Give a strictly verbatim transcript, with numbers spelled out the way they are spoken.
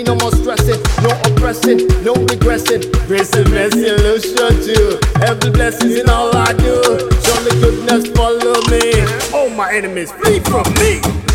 no more stressing, no oppressing, no regressing. Grace and mercy and love sure do. Every blessings in all I do. Surely goodness follow me. All my enemies flee from me.